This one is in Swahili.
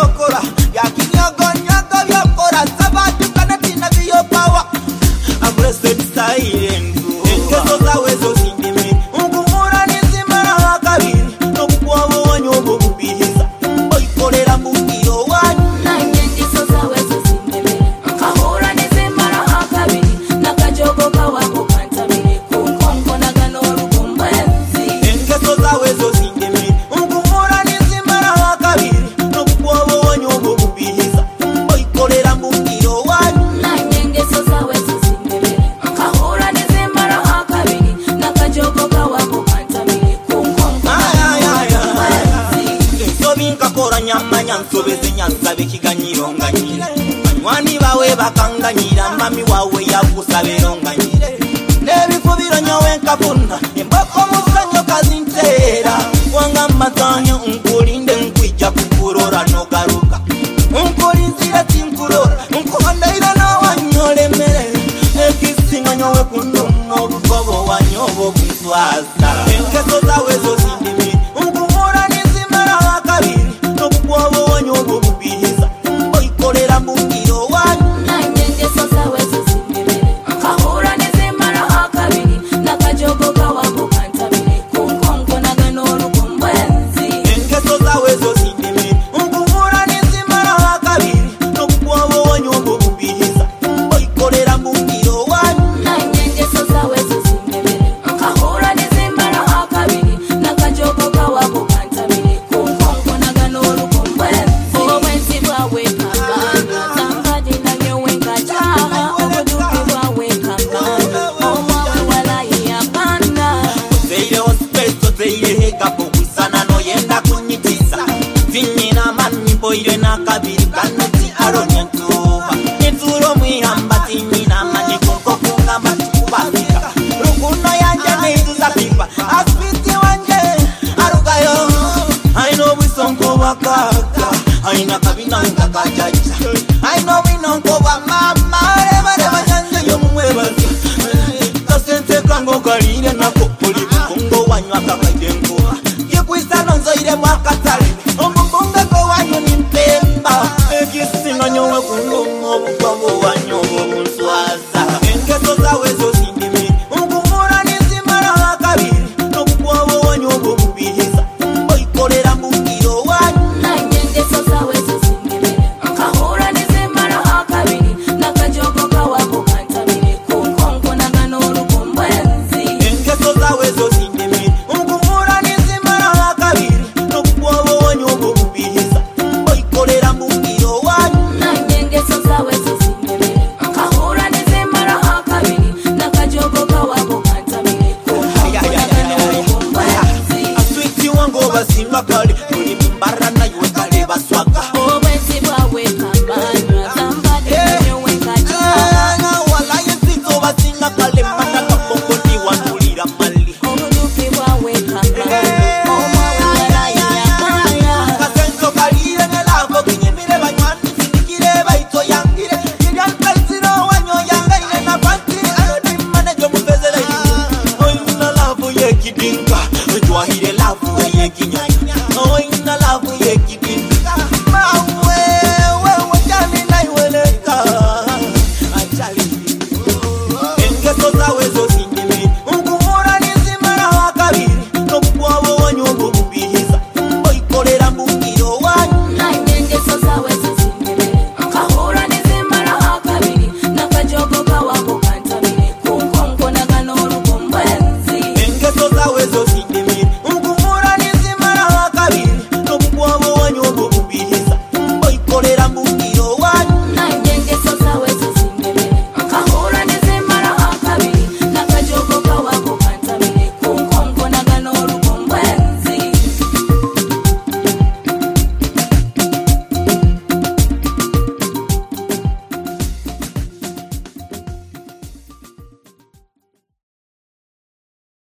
byokora yakinyogonyogo byokora sabatu kanatina biyo power I'm blessed silent engezo zawe zo sindime ungumura nizimara hakabiri no kuwabo wanyobo bubihiza oyikorera mbukiro wanyu nanyengezo zawe zo sindime kahura nizimara hakabiri nakajogo kawako kantabire kunkonko naganoro kumbazi engezo zawe zo sindime ungumura nizimara hakabiri no kuwabo wanyobo bubihiza oyikorera mbukiro wanyu nanyengezo zawe zo sindime kahura nizimara hakabiri nakajogo kawako kantabire kunkonko Sobingakora nyamanya nsobeze nyansabe kiganyiro nganyire banywani bawe bakanganyira mami wawe yakusabero nganyire nebifubiro nyowe nkabuna embako musanyo kazintera wanga matanya unkulinde nkwija kukurora nogaruka unkulinzira tinkurora unkuhandaira nawanyolemere ekisinga nyowe kunduno obugobo wanyobo kuntwaza engezo zawe zo sindimi ungumura nizimara hakabiri no kuwabo wanyobo bubihiza oyikorera mbukiro wanyu nanyengezo zawe zo sindime kahura nizimara hakabiri nakajogo kawako kantabire kunkonko naganoro kumbazi engezo zawe zo sindimi ungumura nizimara hakabiri no kuwabo wanyobo bubihiza oyikorera mbukiro wanyu nanyengezo zawe zo sindime kahura nizimara hakabiri nakajogo kawako kantabire kunkonko naganoro kumbazi obwenzi bwawe kambana tambadi nanyowe ngajaha obuduki bwawe kambana omwawe walayi yapanda Zeire hospeto zeire hekapo kwisana no yenda kunyitiza Vinyina mani boire na kabiri kanuti aronya ntuba Nituro mwihamba tinyina mani kunko kunga matukubafika Rukuno yanje neizu za pipa Asfiti wanje arugayo Aino wisonko wakaka Aina kabina nkakajaja Aino winonko wa mama Reba nyanje yomwebazi Kasente kango kalire nako Puli kungo wanyu akakaidengo Yekwisano nzoire mwakatale Ombunga ko wanyu ni mpemba Ekisino nyowe kungo mwobu wanyu obunswaza Engezo zawe zo sindimi ungumura nizimara hakabiri no kuwabo wanyu obubihiza oyikorera mbukiro wanyu nanyengezo zawe zo sindime kahura nizimara hakabiri nakajogo kawako kantabire kunkonko naganoro kumbazi engezo zawe zo sindimi ungumura nizimara hakabiri no kuwabo wanyu obubihiza oyikorera mbukiro wanyu nanyengezo zawe zo sindime kahura nizimara hakabiri nakajogo kawako kantabire kunkonko naganoro kumbazi Aswiti wango basinga kale Tuli mbara na ywe kale baswaga obwenzi bwawe kambana tambadi nanyowe ngajaha Wala yezito basinga kale Manda kabongo ni wanulira mali obuduki bwawe kambana omwawe walayi yapanda Kasento kalire nelavo kinyimire banywani Sindikire baito yangire Kirian kalsiro wanyo yangaire na panti Alodi manejo mufezele hivi Oina lavu ye kidinga Jwahire lavu ye kinyanya Oina lavu ye kidinga Mawe wewe jali na iweleka Ajali engezo zawe zo sindimi ungumura nizimara hakabiri no kuwabo wanyobo bubihiza oyikorera mbukiro wanyu nanyengezo zawe zo sindime kahura nizimara hakabiri nakajogo kawako kantabire kunkonko naganoro kumbazi engezo zawe zo sindimi ungumura nizimara hakabiri no kuwabo wanyobo bubihiza oyikorera mbukiro